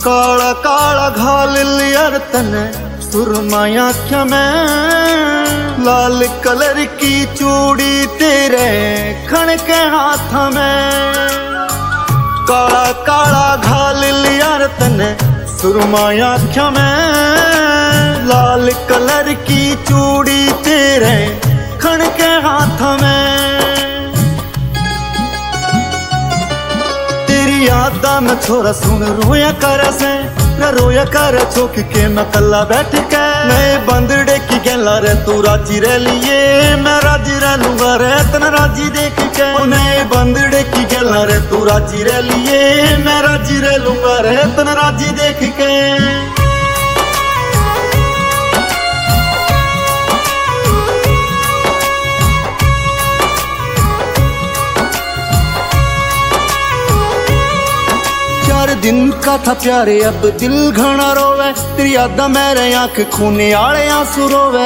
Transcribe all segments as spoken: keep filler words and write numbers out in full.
काला काला घाल लिया तने सुरमाई आँखों में, लाल कलर की चूड़ी तेरे खण के हाथ में। काला काला घाल लिया तने सुरमाई आँखों में, लाल कलर की चूड़ी तेरे खण के हाथ में। तेरी यादा में छोरा सुन रोया कर से न रोया कर छोक के मैं कल्ला बैठ के। नए बंदड़े की गला रे तू राजी रह लिए, मैं राजी रह लूंगा रे तन राजी देख के। नए बंदड़े की गला रे तू राजी रह लिए, मैं राजी रह लूंगा रे तन राजी देख के। चार दिन का था प्यारे अब दिल घना रोवे, तेरी यादा मेरे आंख खूने आले आंसू रोवे।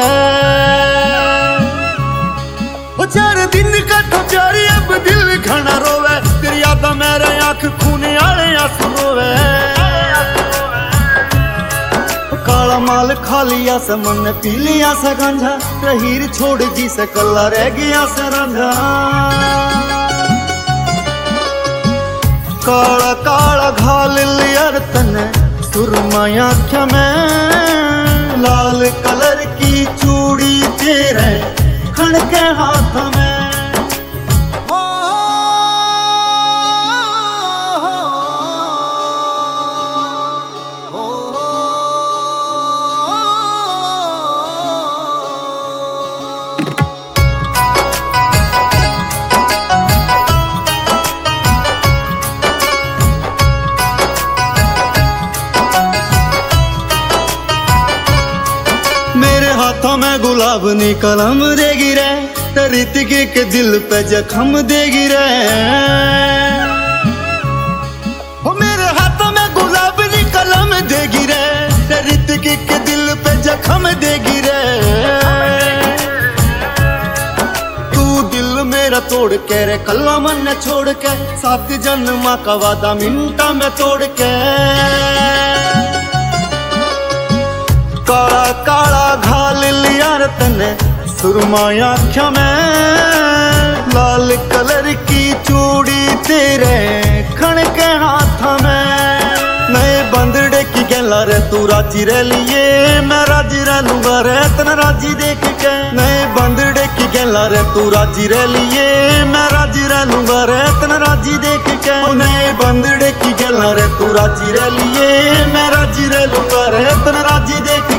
ओ चार दिन का था प्यारे अब दिल घना रोवे, तेरी यादा मेरे आंख खूने आले आंसू रोवे। काला माल खा लिया से मन पी लिया से गांजा, रहीर छोड़ जी से कल्ला रह गया से रांझा। काला काला घाल लिया तने सुरमाई आँखों में, लाल कलर की चूड़ी तेरे खण के हाथ में। मेरे हाथों में गुलाब नी कलम देगी रे, ऋतिक के दिल पे जख्म देगी रे। ओ मेरे हाथों में गुलाब नी कलम देगी रे, ऋतिक के दिल पे जख्म देगी रे। तू दिल मेरा तोड़ के रे कल्ला मन छोड़ के, सात जन्म का वादा मिनटा में तोड़ के। काला काला घाल लिया तने सुरमाई आँखों में, लाल कलर की चूड़ी तेरे खण के हाथ में। नए बंदड़े की गला रे तू राजी रह लिए, मैं राजी रह लूंगा रे तन राजी देख के। नए बंदड़े की गला रे तू राजी रह लिए, मैं राजी रह लूंगा रे तन राजी देख के। नए बंदड़े की गला रे तू राजी रह लिए, मैं राजी रह लूंगा रे तन राजी देख